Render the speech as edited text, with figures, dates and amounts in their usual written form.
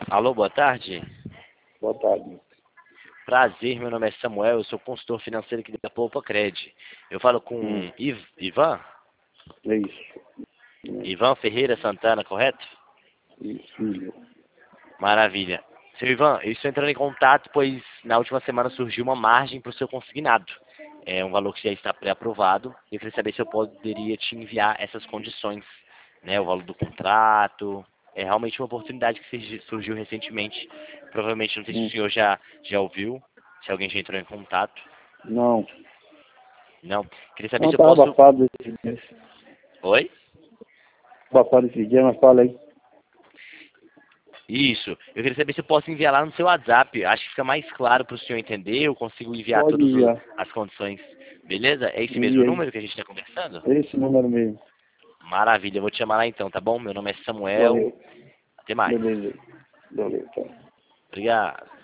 Alô, boa tarde. Boa tarde. Prazer, meu nome é Samuel, eu sou consultor financeiro aqui da Poupa Cred. Eu falo com Ivan? É isso. Ivan Ferreira Santana, correto? Isso, filho. Maravilha. Seu Ivan, eu estou entrando em contato, pois na última semana surgiu uma margem para o seu consignado. É um valor que já está pré-aprovado. Eu queria saber se eu poderia te enviar essas condições, né? O valor do contrato. É realmente uma oportunidade que surgiu recentemente. Provavelmente, não sei se o senhor já ouviu, se alguém já entrou em contato. Não. Não. Queria saber Não se eu tá posso... abafado esse dia. Oi? Abafado esse dia, mas fala aí. Isso. Eu queria saber se eu posso enviar lá no seu WhatsApp. Acho que fica mais claro para o senhor entender. Eu consigo enviar Pode todas enviar. as condições. Beleza? É esse mesmo Envia aí. número que a gente está conversando? É esse número mesmo. Maravilha. Eu vou te chamar lá então, tá bom? Meu nome é Samuel. Valeu. Até mais. Beleza. Valeu, tá. Obrigado.